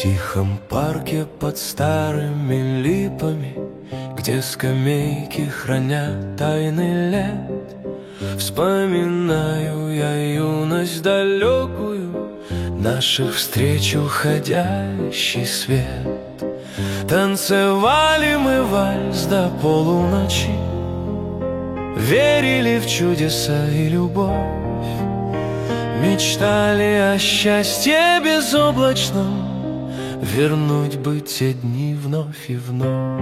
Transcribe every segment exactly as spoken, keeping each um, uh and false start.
тихом парке под старыми липами, где скамейки хранят тайны лет, вспоминаю я юность далекую, наших встреч уходящий свет. Танцевали мы вальс до полуночи, верили в чудеса и любовь, мечтали о счастье безоблачном, вернуть бы те дни вновь и вновь.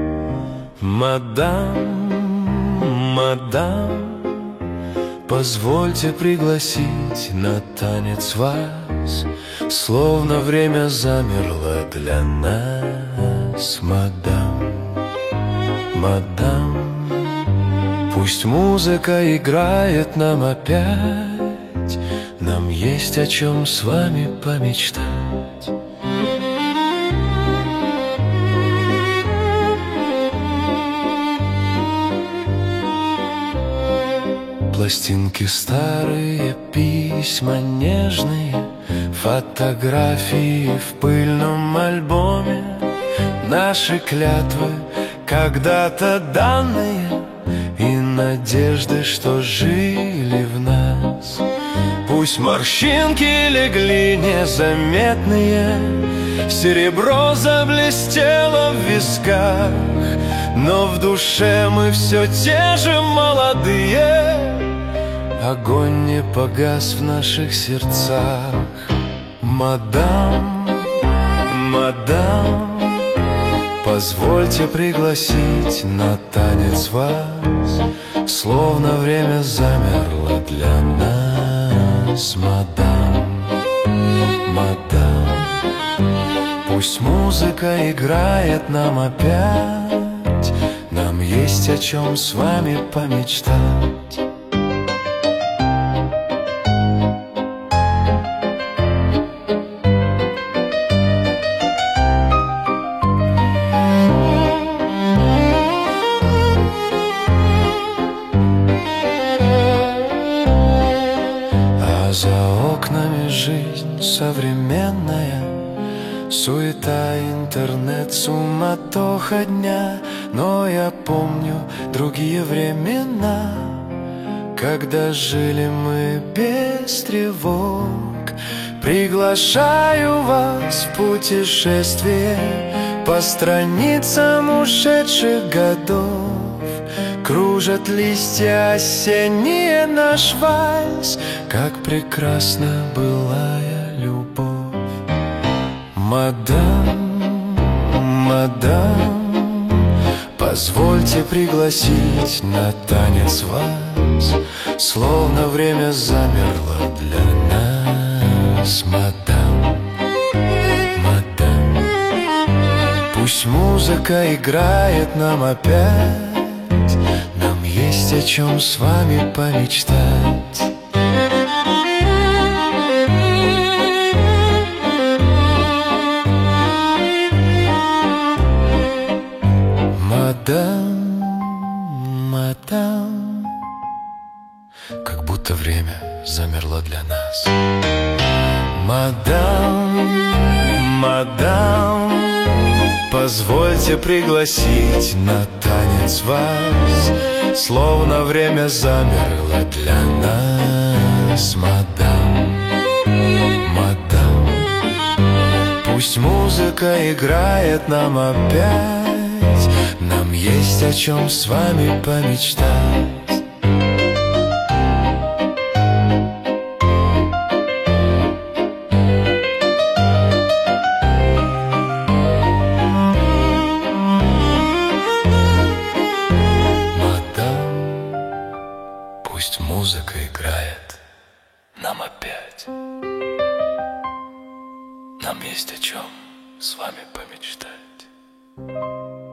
Мадам, мадам, позвольте пригласить на танец вас, словно время замерло для нас. Мадам, мадам, пусть музыка играет нам опять, нам есть о чем с вами помечтать. Пластинки старые, письма нежные, фотографии в пыльном альбоме, наши клятвы, когда-то данные, и надежды, что жили в нас. Пусть морщинки легли незаметные, серебро заблестело в висках, но в душе мы все те же молодые, огонь не погас в наших сердцах. Мадам, мадам, позвольте пригласить на танец вас, словно время замерло для нас. Мадам, мадам, пусть музыка играет нам опять, нам есть о чем с вами помечтать. За окнами жизнь современная, суета, интернет, суматоха дня. Но я помню другие времена, когда жили мы без тревог. Приглашаю вас в путешествие по страницам ушедших годов. Кружат листья осенние наш вальс, как прекрасна былая любовь. Мадам, мадам, позвольте пригласить на танец вас, словно время замерло для нас. Мадам, мадам, пусть музыка играет нам опять, нам есть о чем с вами помечтать. Мадам, мадам, как будто время замерло для нас. Мадам, мадам, позвольте пригласить на танец вас, словно время замерло для нас. Мадам, мадам, пусть музыка играет нам опять, нам есть о чем с вами помечтать. Пусть музыка играет нам опять, нам есть о чем с вами помечтать.